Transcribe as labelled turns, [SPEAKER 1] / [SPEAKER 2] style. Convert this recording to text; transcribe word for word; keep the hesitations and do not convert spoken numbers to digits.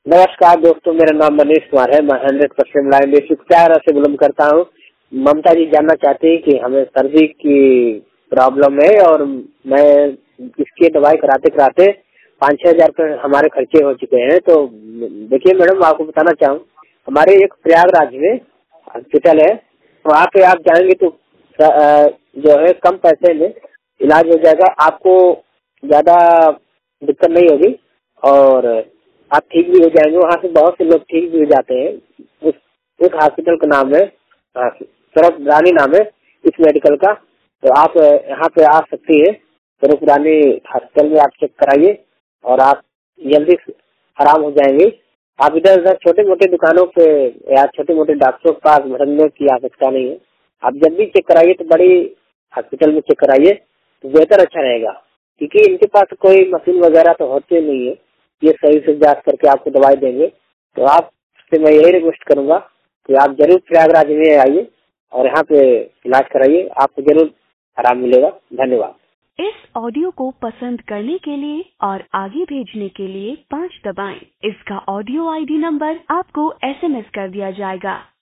[SPEAKER 1] नमस्कार दोस्तों, मेरा नाम मनीष कुमार है। मैं हंड्रेड परसेंट लाइन बेसिक से बिलोंग करता हूँ। ममता जी जानना चाहती है कि हमें सर्दी की प्रॉब्लम है और मैं इसकी दवाई कराते कराते पाँच छह हजार रुपये हमारे खर्चे हो चुके हैं। तो देखिए मैडम, आपको बताना चाहूँ, हमारे एक प्रयागराज में हॉस्पिटल है, वहाँ पे आप जाएंगे तो जो है कम पैसे में इलाज हो जाएगा, आपको ज्यादा दिक्कत नहीं होगी और आप ठीक भी हो जाएंगे। वहाँ से बहुत से लोग ठीक भी हो जाते हैं। उस उस हॉस्पिटल का नाम है स्वरूप रानी नाम है इस मेडिकल का। तो आप यहाँ पे आ सकती है, स्वरूप रानी हॉस्पिटल में आप चेक कराइए और आप जल्दी आराम हो जाएंगे। आप इधर उधर छोटे मोटे दुकानों पे या छोटे मोटे डॉक्टरों के पास भटकने की आवश्यकता नहीं है। आप जब भी चेक कराइए तो बड़ी हॉस्पिटल में चेक कराइए तो बेहतर अच्छा रहेगा, क्योंकि इनके पास कोई मशीन वगैरह तो होते नहीं है। ये सही से जांच करके आपको दवाई देंगे। तो आपसे मैं यही रिक्वेस्ट करूंगा कि आप जरूर प्रयागराज में आइए और यहाँ पे इलाज कराइए, आपको जरूर आराम मिलेगा। धन्यवाद।
[SPEAKER 2] इस ऑडियो को पसंद करने के लिए और आगे भेजने के लिए पाँच दबाएं। इसका ऑडियो आईडी नंबर आपको एसएमएस कर दिया जाएगा।